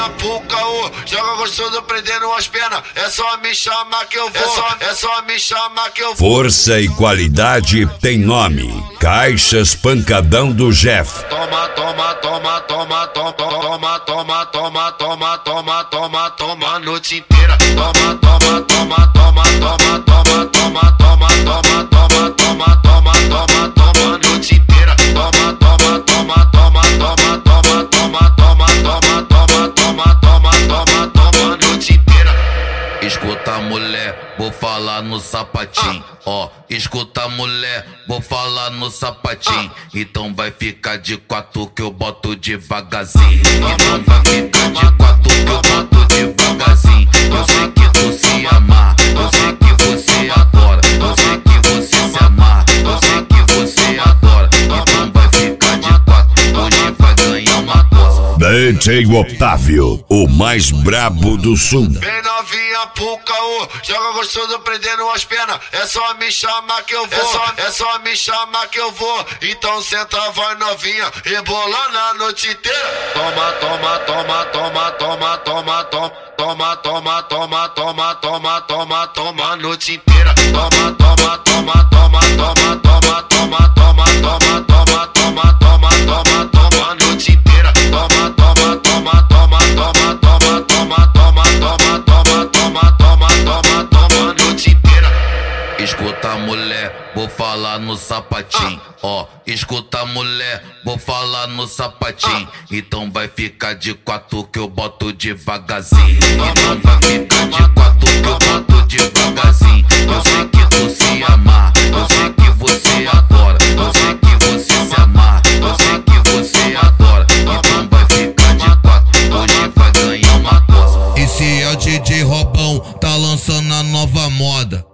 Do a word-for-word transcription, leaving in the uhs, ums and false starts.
novinha pro caô, joga gostoso prendendo as pernas. É só me chamar que eu vou, é só, é só me chamar que eu vou. Força e qualidade tem nome. Caixas Pancadão do Jeff. Toma, toma, toma, toma, toma, toma, toma, toma, toma, toma, toma, toma a noite inteira. Toma, toma, toma, toma, toma, toma, toma, toma, toma, toma, toma, toma, toma, toma a noite inteira. Toma, toma, toma, toma, toma, toma, toma, toma, toma, toma, toma, toma, toma, toma a noite inteira. Escuta, mulher, vou falar no sapatinho. Ó, escuta, mulher, vou falar no sapatinho. Então vai ficar de quatro que eu boto devagarzinho. Então vai ficar de quatro que eu boto devagarzinho. Eu sei que tu se amar, eu sei que você adora. Eu sei que você se amar, eu sei que você adora. Então vai ficar de quatro, hoje vai ganhar uma coisa. D J Otávio, o mais brabo do sul. Vem novinha pro caô, joga gostoso prendendo as pernas. É só me chamar que eu vou, é só, é só me chamar que eu vou. Então senta, vai novinha, rebolando a noite inteira. Toma, toma, toma, toma, toma, toma, toma, toma, toma, toma, toma, toma, toma, toma a noite inteira. Toma, toma, toma, toma, toma, toma, toma, toma, toma, toma, toma, toma, toma, toma a noite inteira. Toma, toma, toma, toma, toma, toma, toma, toma, toma, toma, toma, toma, toma, toma a noite inteira. Escuta, mulher, vou falar no sapatinho. Ó, escuta, mulher, vou falar no sapatinho. Então vai ficar de quatro que eu boto devagarzinho. Então vai ficar de quatro que eu boto devagarzinho. Eu sei que tu se amar, eu sei que você adora. Eu sei que você se amar, eu sei que você adora. Então vai ficar de quatro, hoje vai ganhar uma coisa. Esse é o D J Robão, tá lançando a nova moda.